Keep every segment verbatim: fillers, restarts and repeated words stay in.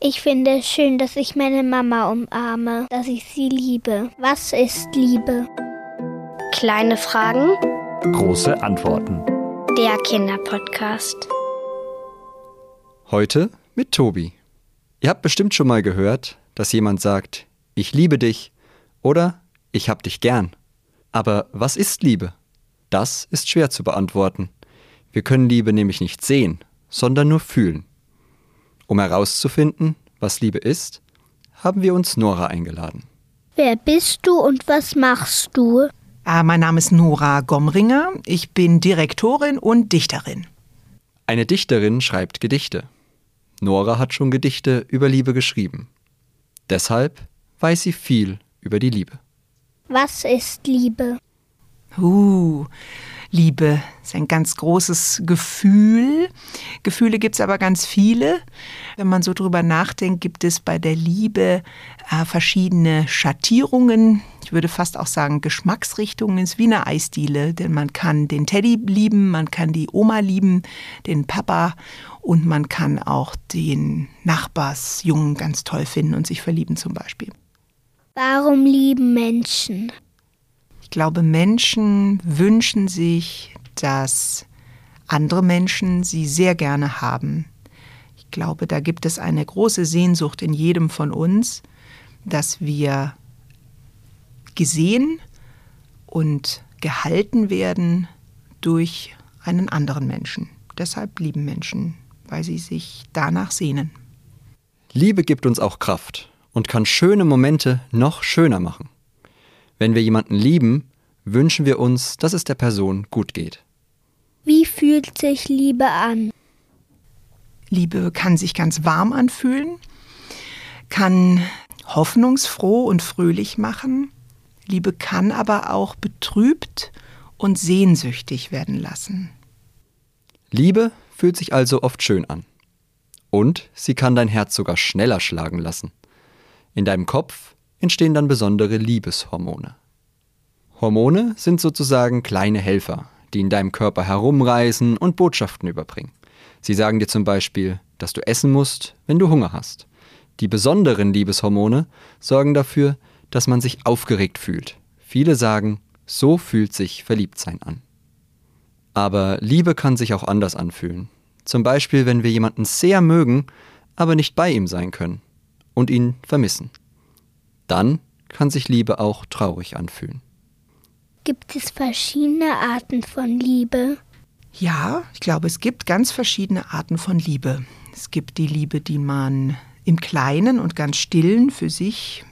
Ich finde es schön, dass ich meine Mama umarme, dass ich sie liebe. Was ist Liebe? Kleine Fragen, große Antworten. Der Kinderpodcast. Heute mit Tobi. Ihr habt bestimmt schon mal gehört, dass jemand sagt, ich liebe dich oder ich hab dich gern. Aber was ist Liebe? Das ist schwer zu beantworten. Wir können Liebe nämlich nicht sehen, sondern nur fühlen. Um herauszufinden, was Liebe ist, haben wir uns Nora eingeladen. Wer bist du und was machst du? Ah, mein Name ist Nora Gomringer. Ich bin Direktorin und Dichterin. Eine Dichterin schreibt Gedichte. Nora hat schon Gedichte über Liebe geschrieben. Deshalb weiß sie viel über die Liebe. Was ist Liebe? Uh, Liebe ist ein ganz großes Gefühl. Gefühle gibt es aber ganz viele. Wenn man so drüber nachdenkt, gibt es bei der Liebe äh, verschiedene Schattierungen. Ich würde fast auch sagen Geschmacksrichtungen. Es ist wie eine Eisdiele, denn man kann den Teddy lieben, man kann die Oma lieben, den Papa und man kann auch den Nachbarsjungen ganz toll finden und sich verlieben zum Beispiel. Warum lieben Menschen? Ich glaube, Menschen wünschen sich, dass andere Menschen sie sehr gerne haben. Ich glaube, da gibt es eine große Sehnsucht in jedem von uns, dass wir gesehen und gehalten werden durch einen anderen Menschen. Deshalb lieben Menschen, weil sie sich danach sehnen. Liebe gibt uns auch Kraft und kann schöne Momente noch schöner machen. Wenn wir jemanden lieben, wünschen wir uns, dass es der Person gut geht. Wie fühlt sich Liebe an? Liebe kann sich ganz warm anfühlen, kann hoffnungsfroh und fröhlich machen. Liebe kann aber auch betrübt und sehnsüchtig werden lassen. Liebe fühlt sich also oft schön an. Und sie kann dein Herz sogar schneller schlagen lassen. In deinem Kopf entstehen dann besondere Liebeshormone. Hormone sind sozusagen kleine Helfer, die in deinem Körper herumreisen und Botschaften überbringen. Sie sagen dir zum Beispiel, dass du essen musst, wenn du Hunger hast. Die besonderen Liebeshormone sorgen dafür, dass man sich aufgeregt fühlt. Viele sagen, so fühlt sich Verliebtsein an. Aber Liebe kann sich auch anders anfühlen. Zum Beispiel, wenn wir jemanden sehr mögen, aber nicht bei ihm sein können und ihn vermissen. Dann kann sich Liebe auch traurig anfühlen. Gibt es verschiedene Arten von Liebe? Ja, ich glaube, es gibt ganz verschiedene Arten von Liebe. Es gibt die Liebe, die man im Kleinen und ganz Stillen für sich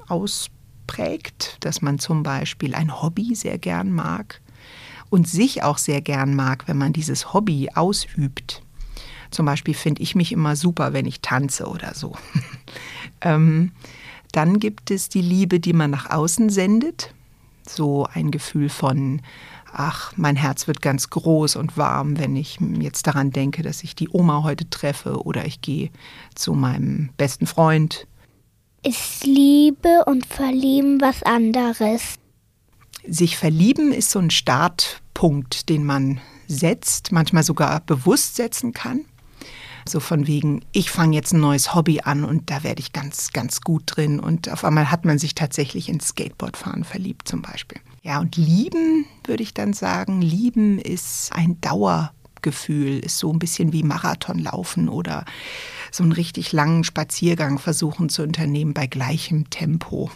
ausprägt, dass man zum Beispiel ein Hobby sehr gern mag und sich auch sehr gern mag, wenn man dieses Hobby ausübt. Zum Beispiel finde ich mich immer super, wenn ich tanze oder so. ähm, dann gibt es die Liebe, die man nach außen sendet. So ein Gefühl von, ach, mein Herz wird ganz groß und warm, wenn ich jetzt daran denke, dass ich die Oma heute treffe oder ich gehe zu meinem besten Freund. Ist Liebe und Verlieben was anderes? Sich verlieben ist so ein Startpunkt, den man setzt, manchmal sogar bewusst setzen kann. So von wegen, ich fange jetzt ein neues Hobby an und da werde ich ganz, ganz gut drin. Und auf einmal hat man sich tatsächlich ins Skateboardfahren verliebt zum Beispiel. Ja, und lieben, würde ich dann sagen, lieben ist ein Dauergefühl, ist so ein bisschen wie Marathonlaufen oder so einen richtig langen Spaziergang versuchen zu unternehmen bei gleichem Tempo.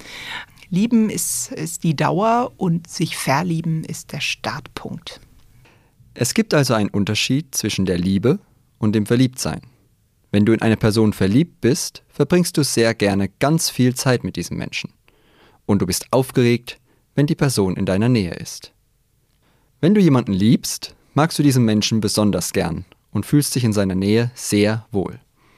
Lieben ist, ist die Dauer und sich verlieben ist der Startpunkt. Es gibt also einen Unterschied zwischen der Liebe und dem Verliebtsein. Wenn du in eine Person verliebt bist, verbringst du sehr gerne ganz viel Zeit mit diesem Menschen. Und du bist aufgeregt, wenn die Person in deiner Nähe ist. Wenn du jemanden liebst, magst du diesen Menschen besonders gern und fühlst dich in seiner Nähe sehr wohl.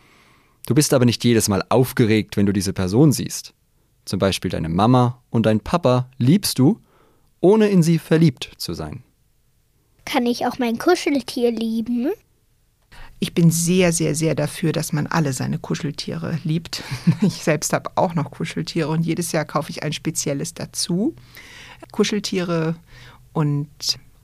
Du bist aber nicht jedes Mal aufgeregt, wenn du diese Person siehst. Zum Beispiel deine Mama und dein Papa liebst du, ohne in sie verliebt zu sein. Kann ich auch mein Kuscheltier lieben? Ich bin sehr, sehr, sehr dafür, dass man alle seine Kuscheltiere liebt. Ich selbst habe auch noch Kuscheltiere und jedes Jahr kaufe ich ein spezielles dazu. Kuscheltiere und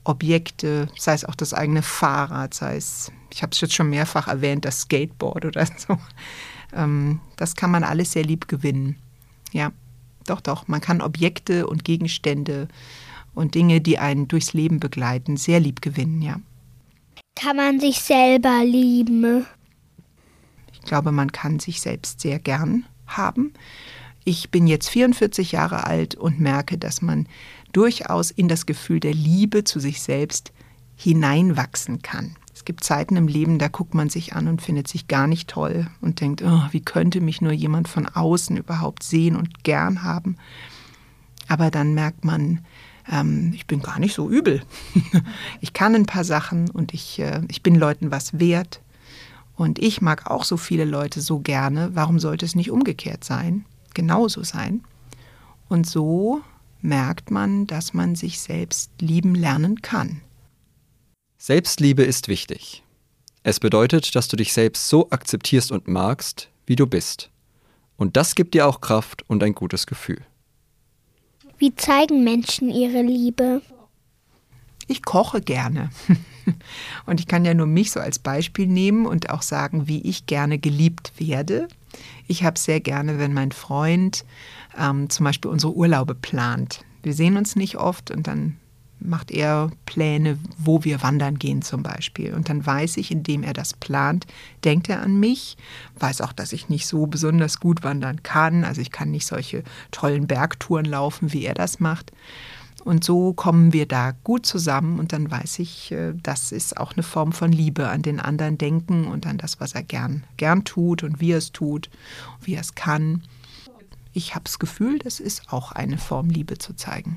Objekte, sei es auch das eigene Fahrrad, sei es, ich habe es jetzt schon mehrfach erwähnt, das Skateboard oder so. Ähm, das kann man alles sehr lieb gewinnen. Ja, doch, doch. Man kann Objekte und Gegenstände und Dinge, die einen durchs Leben begleiten, sehr lieb gewinnen, ja. Kann man sich selber lieben? Ich glaube, man kann sich selbst sehr gern haben. Ich bin jetzt vierundvierzig Jahre alt und merke, dass man durchaus in das Gefühl der Liebe zu sich selbst hineinwachsen kann. Es gibt Zeiten im Leben, da guckt man sich an und findet sich gar nicht toll und denkt, oh, wie könnte mich nur jemand von außen überhaupt sehen und gern haben. Aber dann merkt man, ähm, ich bin gar nicht so übel. Ich kann ein paar Sachen und ich, äh, ich bin Leuten was wert. Und ich mag auch so viele Leute so gerne. Warum sollte es nicht umgekehrt sein? Genauso sein. Und so merkt man, dass man sich selbst lieben lernen kann. Selbstliebe ist wichtig. Es bedeutet, dass du dich selbst so akzeptierst und magst, wie du bist. Und das gibt dir auch Kraft und ein gutes Gefühl. Wie zeigen Menschen ihre Liebe? Ich koche gerne. Und ich kann ja nur mich so als Beispiel nehmen und auch sagen, wie ich gerne geliebt werde. Ich habe sehr gerne, wenn mein Freund ähm, zum Beispiel unsere Urlaube plant. Wir sehen uns nicht oft und dann macht er Pläne, wo wir wandern gehen zum Beispiel. Und dann weiß ich, indem er das plant, denkt er an mich, weiß auch, dass ich nicht so besonders gut wandern kann. Also ich kann nicht solche tollen Bergtouren laufen, wie er das macht. Und so kommen wir da gut zusammen und dann weiß ich, das ist auch eine Form von Liebe, an den anderen denken und an das, was er gern, gern tut und wie er es tut, wie er es kann. Ich habe das Gefühl, das ist auch eine Form, Liebe zu zeigen.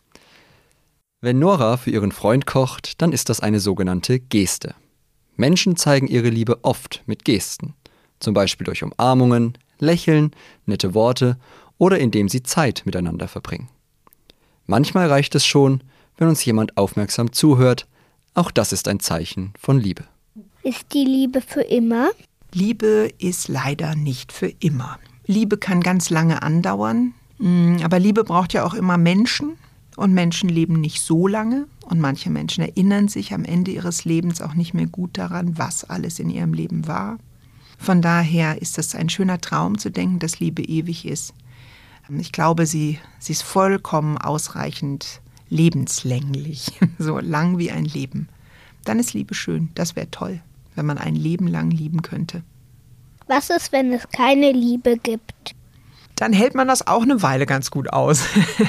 Wenn Nora für ihren Freund kocht, dann ist das eine sogenannte Geste. Menschen zeigen ihre Liebe oft mit Gesten, zum Beispiel durch Umarmungen, Lächeln, nette Worte oder indem sie Zeit miteinander verbringen. Manchmal reicht es schon, wenn uns jemand aufmerksam zuhört. Auch das ist ein Zeichen von Liebe. Ist die Liebe für immer? Liebe ist leider nicht für immer. Liebe kann ganz lange andauern, aber Liebe braucht ja auch immer Menschen. Und Menschen leben nicht so lange. Und manche Menschen erinnern sich am Ende ihres Lebens auch nicht mehr gut daran, was alles in ihrem Leben war. Von daher ist es ein schöner Traum zu denken, dass Liebe ewig ist. Ich glaube, sie, sie ist vollkommen ausreichend lebenslänglich, so lang wie ein Leben. Dann ist Liebe schön, das wäre toll, wenn man ein Leben lang lieben könnte. Was ist, wenn es keine Liebe gibt? Dann hält man das auch eine Weile ganz gut aus.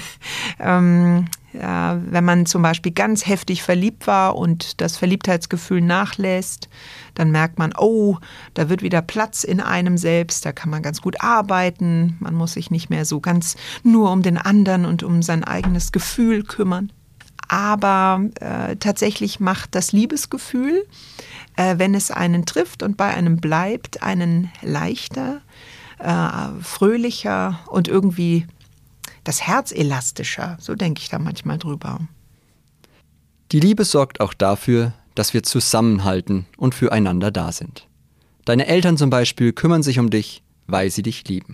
ähm, ja, wenn man zum Beispiel ganz heftig verliebt war und das Verliebtheitsgefühl nachlässt, dann merkt man, oh, da wird wieder Platz in einem selbst, da kann man ganz gut arbeiten, man muss sich nicht mehr so ganz nur um den anderen und um sein eigenes Gefühl kümmern. Aber äh, tatsächlich macht das Liebesgefühl, äh, wenn es einen trifft und bei einem bleibt, einen leichter, Äh, fröhlicher und irgendwie das Herz elastischer. So denke ich da manchmal drüber. Die Liebe sorgt auch dafür, dass wir zusammenhalten und füreinander da sind. Deine Eltern zum Beispiel kümmern sich um dich, weil sie dich lieben.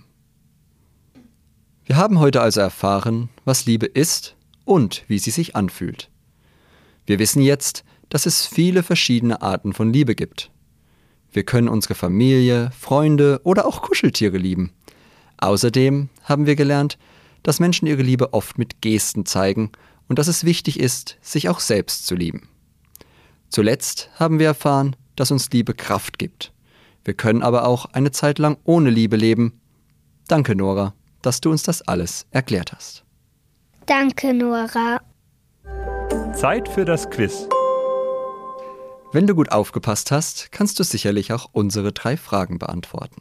Wir haben heute also erfahren, was Liebe ist und wie sie sich anfühlt. Wir wissen jetzt, dass es viele verschiedene Arten von Liebe gibt. Wir können unsere Familie, Freunde oder auch Kuscheltiere lieben. Außerdem haben wir gelernt, dass Menschen ihre Liebe oft mit Gesten zeigen und dass es wichtig ist, sich auch selbst zu lieben. Zuletzt haben wir erfahren, dass uns Liebe Kraft gibt. Wir können aber auch eine Zeit lang ohne Liebe leben. Danke, Nora, dass du uns das alles erklärt hast. Danke, Nora. Zeit für das Quiz. Wenn du gut aufgepasst hast, kannst du sicherlich auch unsere drei Fragen beantworten.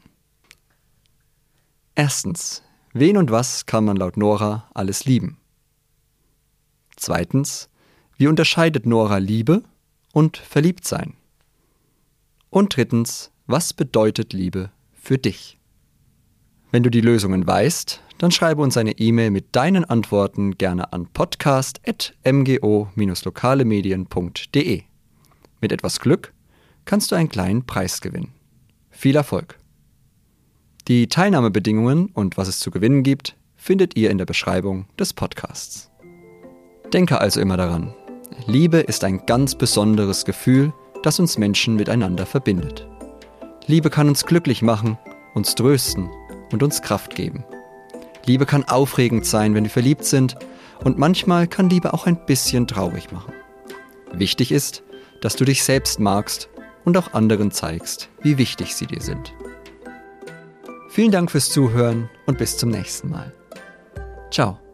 Erstens, wen und was kann man laut Nora alles lieben? Zweitens, wie unterscheidet Nora Liebe und Verliebtsein? Und drittens, was bedeutet Liebe für dich? Wenn du die Lösungen weißt, dann schreibe uns eine E-Mail mit deinen Antworten gerne an podcast at m g o dash lokale medien punkt d e. Mit etwas Glück kannst du einen kleinen Preis gewinnen. Viel Erfolg! Die Teilnahmebedingungen und was es zu gewinnen gibt, findet ihr in der Beschreibung des Podcasts. Denke also immer daran, Liebe ist ein ganz besonderes Gefühl, das uns Menschen miteinander verbindet. Liebe kann uns glücklich machen, uns trösten und uns Kraft geben. Liebe kann aufregend sein, wenn wir verliebt sind, und manchmal kann Liebe auch ein bisschen traurig machen. Wichtig ist, dass du dich selbst magst und auch anderen zeigst, wie wichtig sie dir sind. Vielen Dank fürs Zuhören und bis zum nächsten Mal. Ciao.